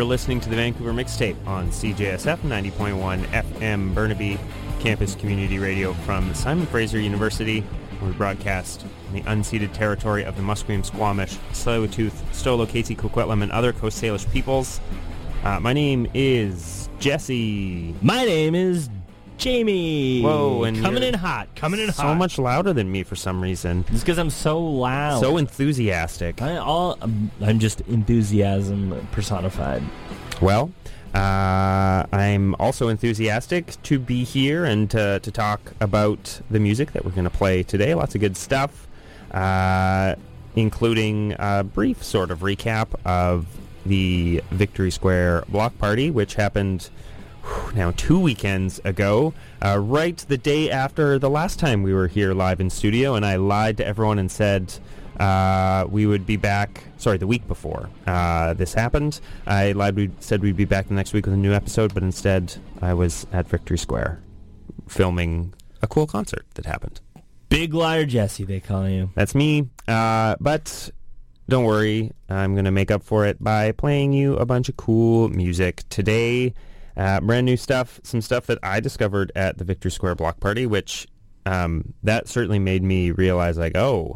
You're listening to the Vancouver Mixtape on CJSF 90.1 FM Burnaby Campus Community Radio from Simon Fraser University. We broadcast in the unceded territory of the Musqueam, Squamish, Tsleil-Waututh, Stolo, Métis, Coquitlam, and other Coast Salish peoples. My name is Jesse. My name is Jamie. Whoa, and coming in hot. So much louder than me for some reason. It's because I'm so loud. So enthusiastic. I'm just enthusiasm personified. Well, I'm also enthusiastic to be here and to talk about the music that we're going to play today. Lots of good stuff, including a brief sort of recap of the Victory Square Block Party, which happened now 2 weekends ago, right the day after the last time we were here live in studio, and I lied to everyone and said we would be back, the week before this happened. I lied, we said we'd be back the next week with a new episode, but instead I was at Victory Square filming a cool concert that happened. Big Liar Jesse, they call you. That's me, but don't worry, I'm going to make up for it by playing you a bunch of cool music today. Brand new stuff, some stuff that I discovered at the Victory Square Block Party, which that certainly made me realize, I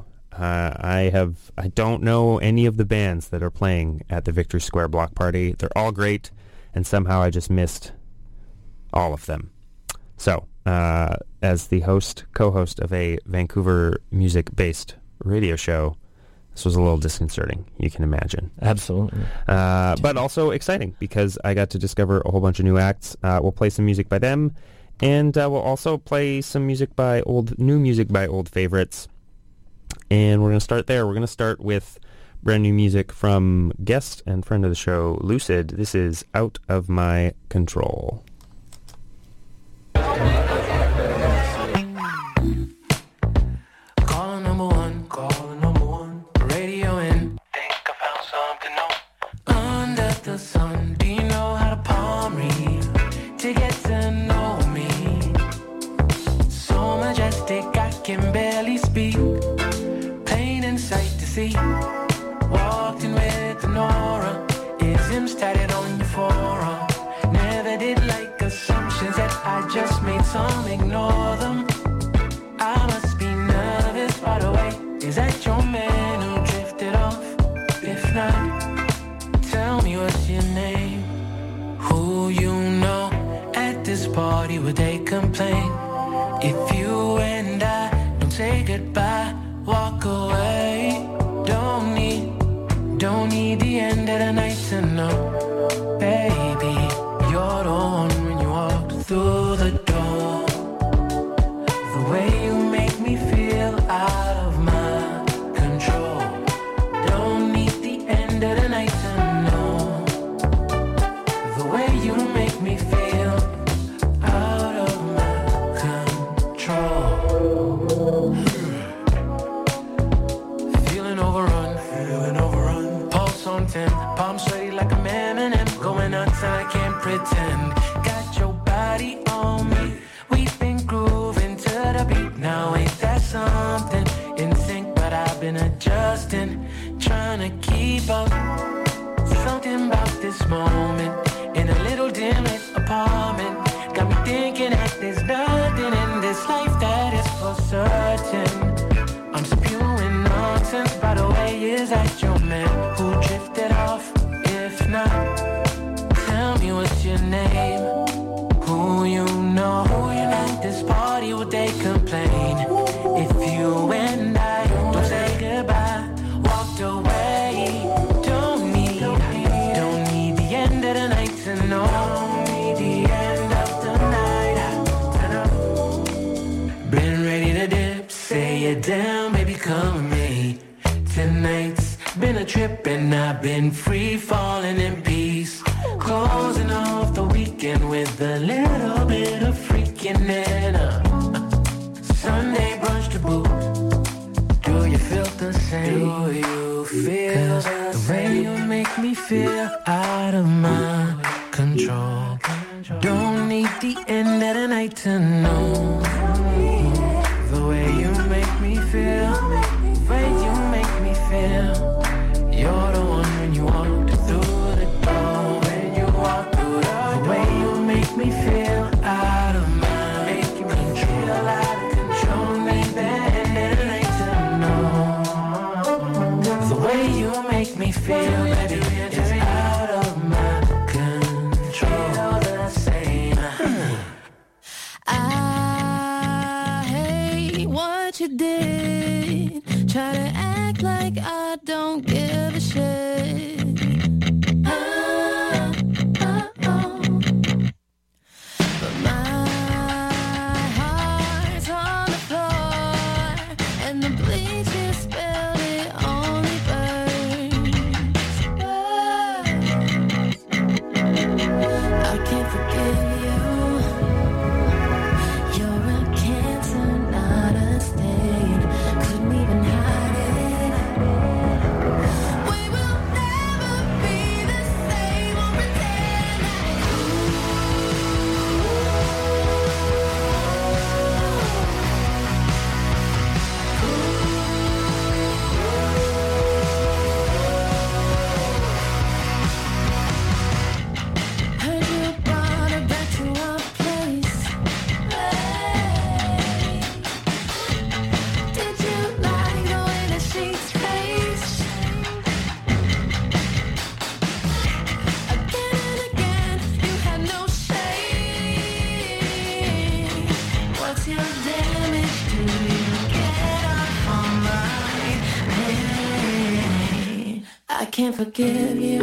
don't know any of the bands that are playing at the Victory Square Block Party. They're all great, and somehow I just missed all of them. So, as the co-host of a Vancouver music-based radio show, this was a little disconcerting, you can imagine. Absolutely. But also exciting, because I got to discover a whole bunch of new acts. We'll play some music by them, and we'll also play some new music by old favorites. And we're going to start there. We're going to start with brand new music from guest and friend of the show, Lucid. This is Out of My Control. Walked in with an aura, isms tatted on your forearm. Never did like assumptions that I just made, some ignore them. I must be nervous right away. Is that your man who drifted off? If not, tell me what's your name. Who you know at this party, would they complain if you and I don't say goodbye, walk away? Don't need the end of the night to know, baby, you're the one when you walk through the door. The way you make me feel out of my control. Don't need the end of the night to know. The way you make me feel out of my control. Feeling overrun. Palm sweaty like a M&M, going nuts and I can't pretend. Got your body on me, we've been grooving to the beat. Now ain't that something? In sync, but I've been adjusting, trying to keep up. Something about this moment in a little dim-lit apartment got me thinking that there's nothing in this life that is for certain. I'm spewing nonsense, by the way, is that your man who drifted off? If not, tell me what's your name. Who you know at this party, would they complain if you and I don't say goodbye, walked away? Don't need the end of the night to know. Don't need the end of the night to know. Been ready to dip, say it down, baby, come with me. Tonight's been a trip and I've been free falling in peace. Closing off the weekend with a little bit of freaking in Sunday brunch to boot. Do you feel the same? Do you feel the way you make me feel out of my control? Don't need the end of the night to know. The way you make me feel, the way you make me feel. You're the one when you walked through the doorway. what you did. Try to act like I don't give a shit. But my heart's on the floor, and the bleach you spilled, it only burns. I can't forgive you. You're a cancer, not a stain. Couldn't even hide it. We will never be the same. Won't pretend heard you brought her back to our place. Did you like the way that she tastes? Again and again, you had no shame. What's your damage? Do you get off on my pain? I can't forgive you.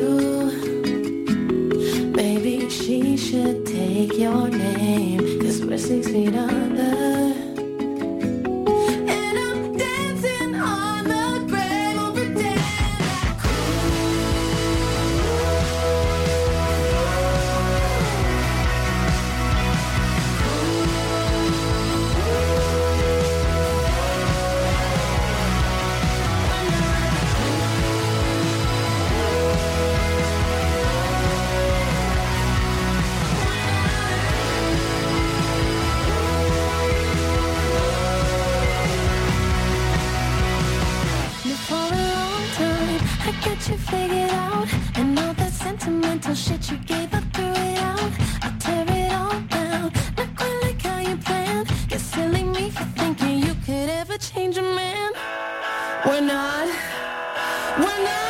Maybe she should take your name, 'cause we're 6 feet under. And I'm dancing on the grave. Won't pretend that for a long time I got you figured out, and all that sentimental shit you gave up, threw it out. I'll tear it all down. Not quite like how you planned. Guess silly me for thinking you could ever change a man. We're not. We're not.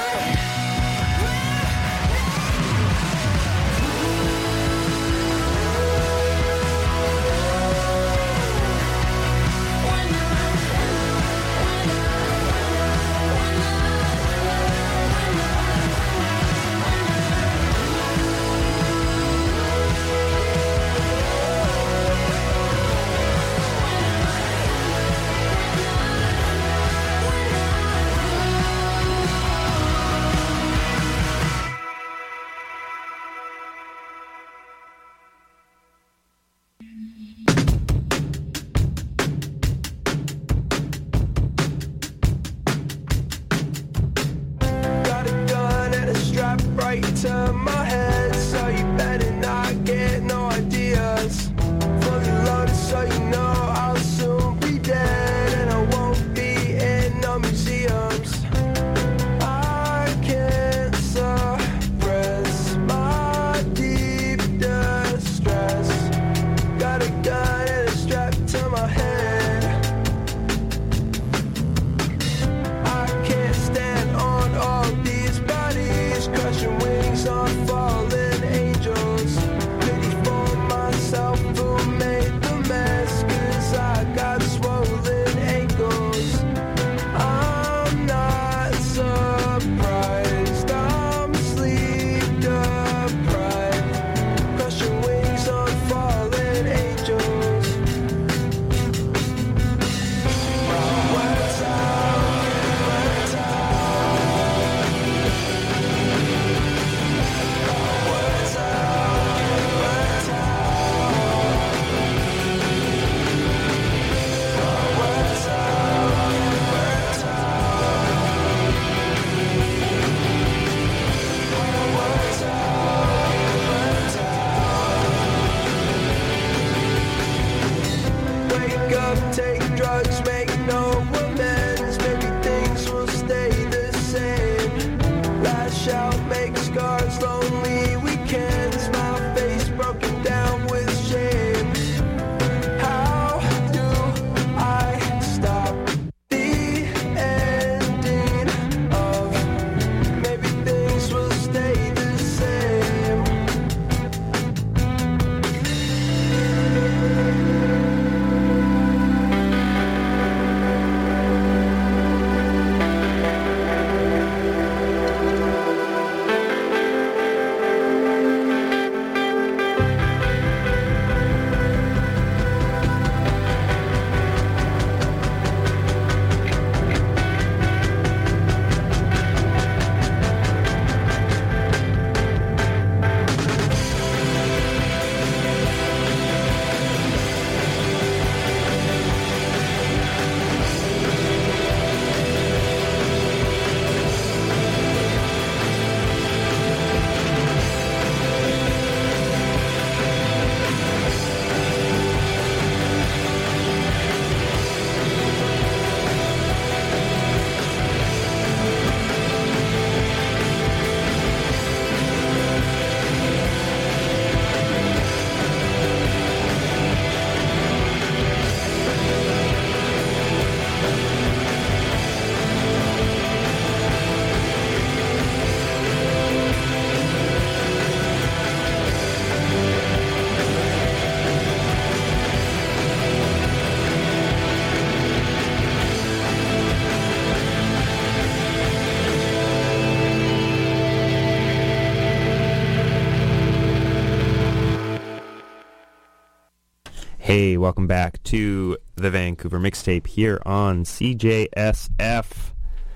Hey, welcome back to the Vancouver Mixtape here on CJSF.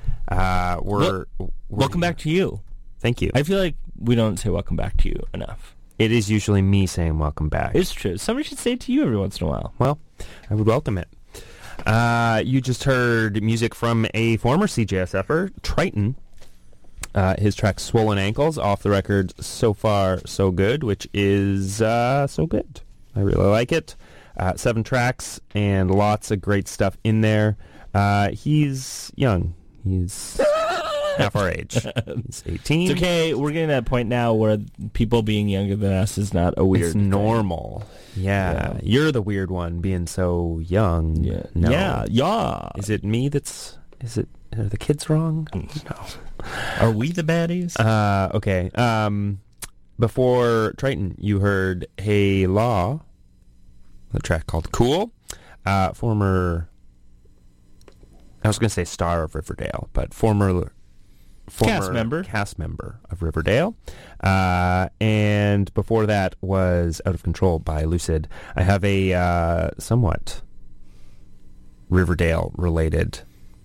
Welcome back to you. Thank you. I feel like we don't say welcome back to you enough. It is usually me saying welcome back. It's true. Somebody should say it to you every once in a while. Well, I would welcome it. You just heard music from a former CJSFer, Triton. His track Swollen Ankles, off the record So Far So Good, which is so good. I really like it. 7 tracks and lots of great stuff in there. He's young. He's half our age. He's 18. It's okay. We're getting to that point now where people being younger than us is not a weird It's thing. normal. Yeah. You're the weird one being so young. Yeah. No. Yeah. Is it me are the kids wrong? No. Are we the baddies? Okay. Before Triton, you heard Hey Law, the track called Cool. Former, I was going to say star of Riverdale, but former Cast member of Riverdale. And before that was Out of Control by Lucid. I have a somewhat Riverdale related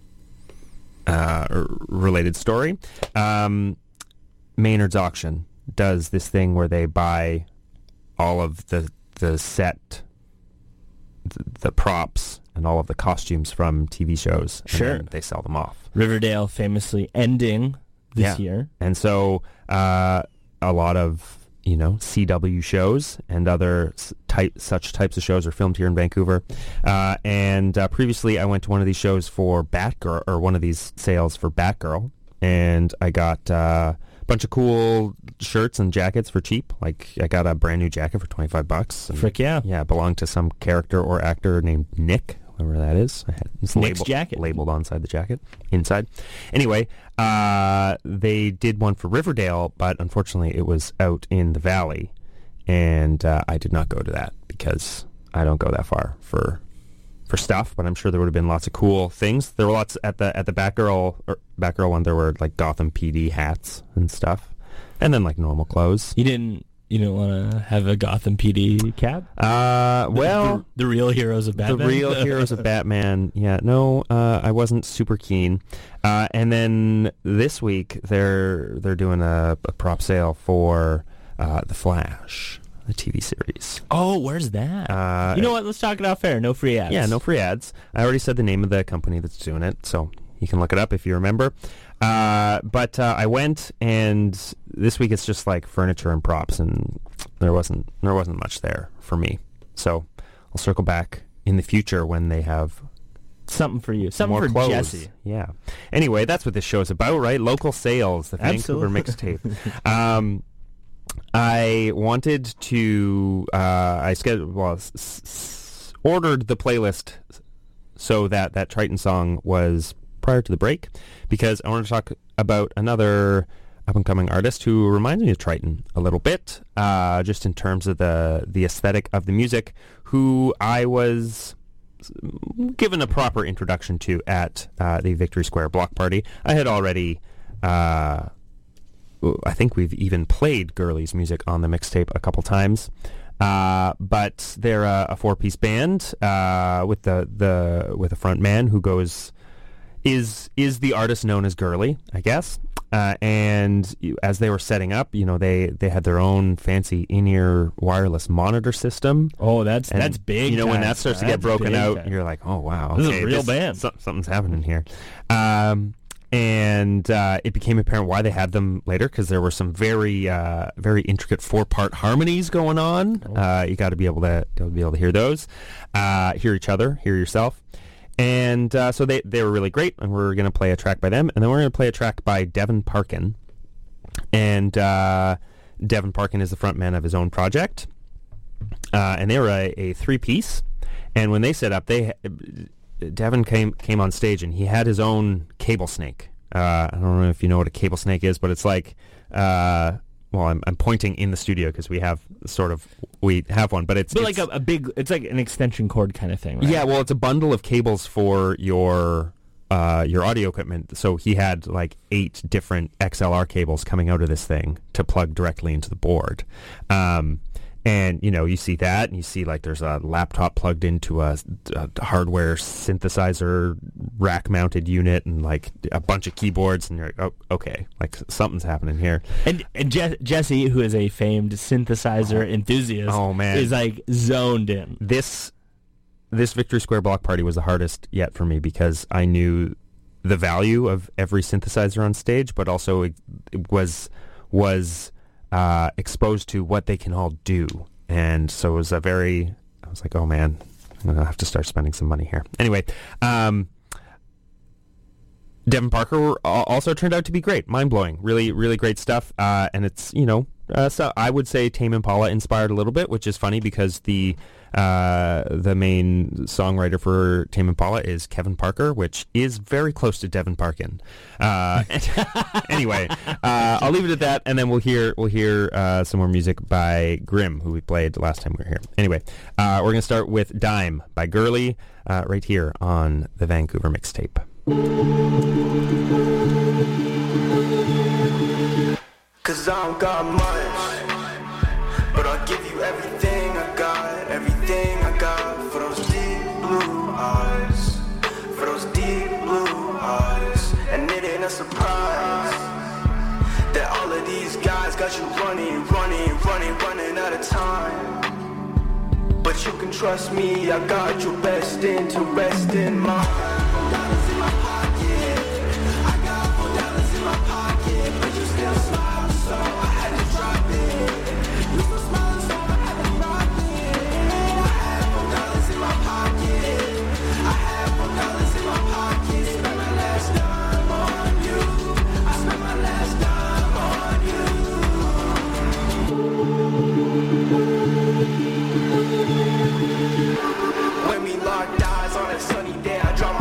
story. Maynard's Auction does this thing where they buy all of the set, the props, and all of the costumes from TV shows. And Sure. then they sell them off. Riverdale famously ending this year. And so a lot of, CW shows and other such types of shows are filmed here in Vancouver. And previously I went to one of these shows for Batgirl, or one of these sales for Batgirl, and I got a bunch of cool shirts and jackets for cheap. Like, I got a brand new jacket for $25. And Frick yeah. Yeah, it belonged to some character or actor named Nick, whoever that is. It's Nick's jacket. labeled inside the jacket. Inside. Anyway, they did one for Riverdale, but unfortunately it was out in the valley, and I did not go to that because I don't go that far for stuff. But I'm sure there would have been lots of cool things. There were lots at the Batgirl one. There were like Gotham PD hats and stuff, and then like normal clothes. You didn't want to have a Gotham PD cap? Well, the real heroes of Batman. The real heroes of Batman. Yeah, no, I wasn't super keen. And then this week they're doing a prop sale for The Flash, the TV series. Oh, where's that? You know what? Let's talk it off air. No free ads. Yeah, no free ads. I already said the name of the company that's doing it, so you can look it up if you remember. But I went, and this week it's just like furniture and props, and there wasn't much there for me. So I'll circle back in the future when they have something for you, something more for clothes. Jesse. Yeah. Anyway, that's what this show's about, right? Local sales, the Vancouver Mixtape. I wanted to. I scheduled, ordered the playlist so that Triton song was prior to the break, because I wanted to talk about another up-and-coming artist who reminds me of Triton a little bit, just in terms of the aesthetic of the music, who I was given a proper introduction to at the Victory Square Block Party. I had already, I think we've even played Gurley's music on the mixtape a couple times. But they're a 4-piece band with a front man who is the artist known as Gurley, I guess. And as they were setting up, they had their own fancy in-ear wireless monitor system. Oh, that's big. When that starts to get broken out, you're like, oh wow, this is a real band. Something's happening here. And it became apparent why they had them later, because there were some very very intricate 4-part harmonies going on. You got to be able to hear those, hear each other, hear yourself. And so they were really great, and we're going to play a track by them, and then we're going to play a track by Devin Parkin. And Devin Parkin is the frontman of his own project, and they were a 3-piece. And when they set up, Devin came on stage, and he had his own cable snake. I don't know if you know what a cable snake is, but it's like, I'm pointing in the studio because we have one, but it's like a big, it's like an extension cord kind of thing, right? Yeah, well, it's a bundle of cables for your audio equipment. So he had like 8 different XLR cables coming out of this thing to plug directly into the board. And, you see that, and you see, like, there's a laptop plugged into a hardware synthesizer rack-mounted unit and, like, a bunch of keyboards, and you're like, oh, okay, like, something's happening here. And Jesse, who is a famed synthesizer enthusiast, is, like, zoned in. This Victory Square Block Party was the hardest yet for me because I knew the value of every synthesizer on stage, but also it was exposed to what they can all do. And so it was I was like, oh man, I'm going to have to start spending some money here. Anyway, Devin Parker also turned out to be great. Mind-blowing. Really, really great stuff. And it's, so I would say Tame Impala inspired a little bit, which is funny because the main songwriter for Tame Impala is Kevin Parker, which is very close to Devin Parkin. Anyway, I'll leave it at that, and then we'll hear some more music by Grimm, who we played last time we were here. Anyway, we're going to start with Dime by Gurley, right here on the Vancouver Mixtape. Cause I don't got much, but I'll give you everything I got for those deep blue eyes, for those deep blue eyes. And it ain't a surprise that all of these guys got you running out of time. But you can trust me, I got your best interest in mind. $4 in my pocket, I got $4 in my pocket, but you still smile, so I had to drop it. You still smile, so I had to drop it. I had $4 in my pocket, I had $4 in my pocket. Spent my last dime on you, I spent my last dime on you. When we locked eyes on a sunny day, I dropped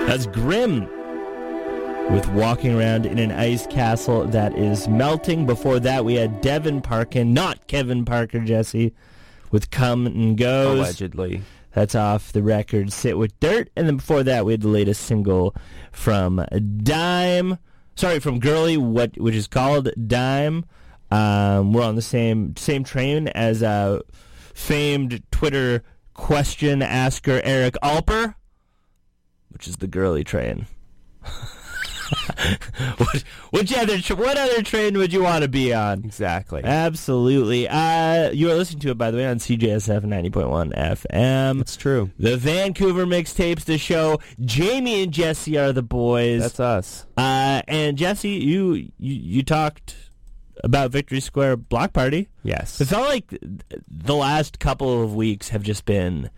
That's Grim with Walking Around in an Ice Castle That Is Melting. Before that, we had Devin Parkin, not Kevin Parker, Jesse, with Come and Goes. Allegedly. That's off the record Sit With Dirt. And then before that, we had the latest single from Girly, which is called Dime. We're on the same train as famed Twitter question asker Eric Alper, which is the Girly train. what other train would you want to be on? Exactly. Absolutely. You are listening to it, by the way, on CJSF 90.1 FM. It's true. The Vancouver Mixtapes, the show. Jamie and Jesse are the boys. That's us. And Jesse, you talked about Victory Square Block Party. Yes. It felt like the last couple of weeks have just been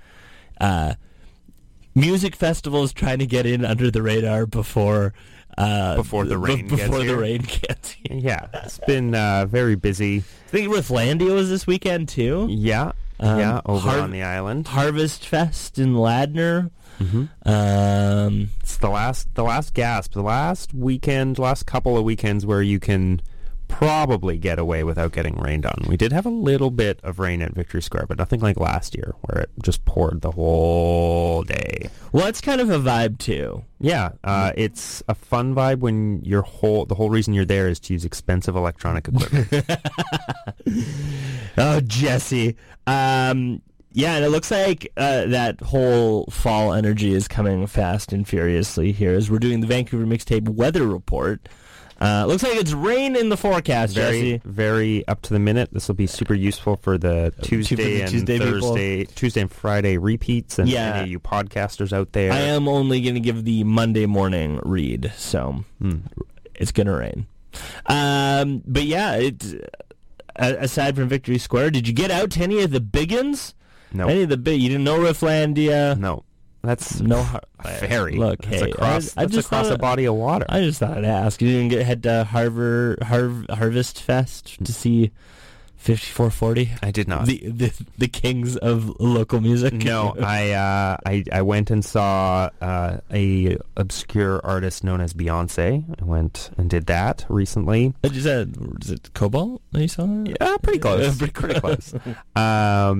music festivals trying to get in under the radar before the rain gets here. Yeah, it's been very busy. I think Rifflandia was this weekend too. Yeah, over on the island. Harvest Fest in Ladner. Mm-hmm. It's the last gasp, the last couple of weekends where you can probably get away without getting rained on. We did have a little bit of rain at Victory Square, but nothing like last year where it just poured the whole day. Well, it's kind of a vibe too. Yeah, it's a fun vibe when the whole reason you're there is to use expensive electronic equipment. Oh, Jesse. Yeah, and it looks like that whole fall energy is coming fast and furiously here as we're doing the Vancouver Mixtape weather report. Looks like it's rain in the forecast, Jesse. Very up to the minute. This will be super useful for the Tuesday and Thursday, Tuesday and Friday repeats, and any of you podcasters out there. I am only going to give the Monday morning read, so it's going to rain. But yeah, aside from Victory Square, did you get out to any of the biggins? No. Any of the you didn't know Rifflandia? No. That's no ferry. Look, that's hey, across a body of water. I just thought I'd ask. You didn't head to Harvest Fest to see 5440? I did not. The kings of local music. No, I went and saw a obscure artist known as Beyonce. I went and did that recently. Is it Cobalt that you saw? Yeah, pretty close. pretty close.